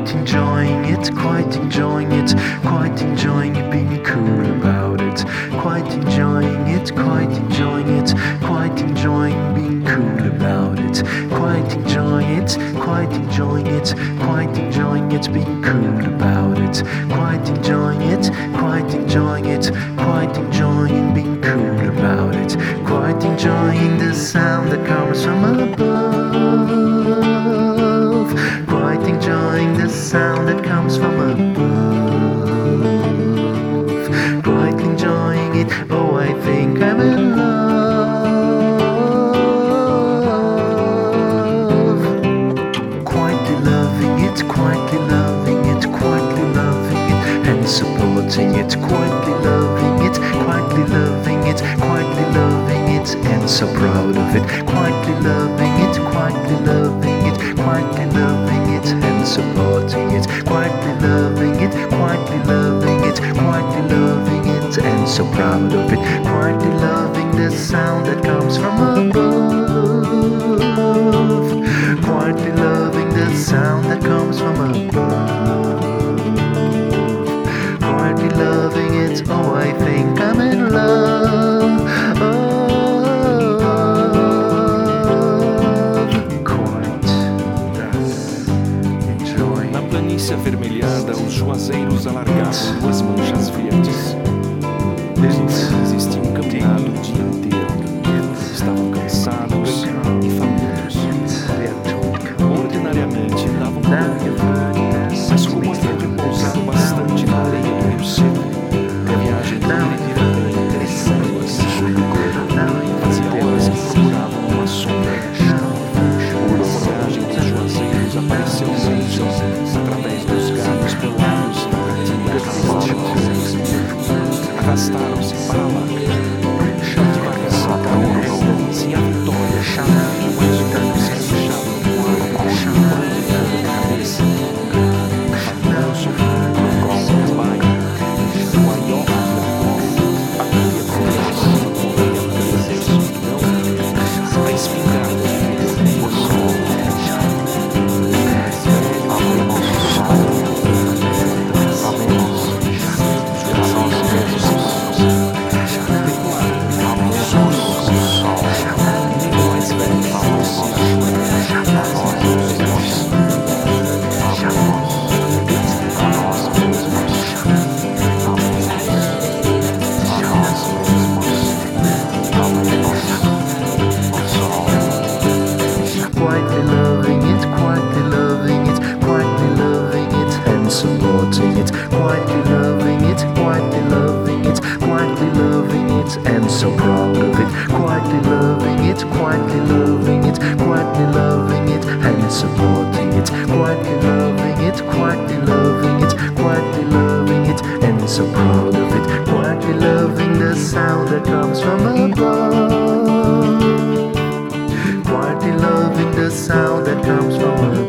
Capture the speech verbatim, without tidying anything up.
quite enjoying it, quite enjoying it, quite enjoying it, being cool about it. Quite enjoying it, quite enjoying it, quite enjoying being cool about it. Quite enjoying it, quite enjoying it, quite enjoying it, being cool about it. Quite enjoying it, quite enjoying it, quite enjoying being cool about it. Quite enjoying the sound that comes from above. Quite enjoying the sound that comes from above. Quite enjoying it, oh I think I'm in love. Quietly loving it, quietly loving it, quietly loving it, and supporting it. Quietly loving it, quietly loving it, quietly loving it, and so proud of it. Quietly loving it, quietly loving it, quietly loving it, and supporting it. Quietly loving it, quietly loving it, quietly loving it, and so proud of it. Quietly loving the sound that comes from above. Quietly loving the sound that comes from above. Quietly loving it, oh I think I'm in love. Quite enjoying. Na planície avermelhada, os juazeiros alargavam duas manchas verdes. Os infantes tinham caminhado o dia inteiro. Estavam cansados e famintos. Ordinariamente davam banho, mas como haviam repousado bastante na areia do rio seco, a viagem não virava interessante. Fazia horas que procuravam uma sombra. A folhagem dos juazeiros apareceu longe, através dos galhos pelados da caatinga rastejos. Arrastaram-se para lá. Devagar, se a vitória chamava mais um dos que puxavam no ar, chamando de fogo na cabeça. Não sofrendo com o bairro, o aiota, a cria curiosa, corria pela escuridão, a espingarda, o sol. Quietly loving it, quietly loving it, quietly loving it, and supporting it. Quietly loving it, quietly loving it, quietly loving it, and so proud of it. Quietly loving it, quietly loving it, quietly loving it, and supporting it. Quietly loving it, quietly loving it, quietly loving it, and so proud of it. Quietly loving the sound that comes from above. Quietly loving the sound that comes from above.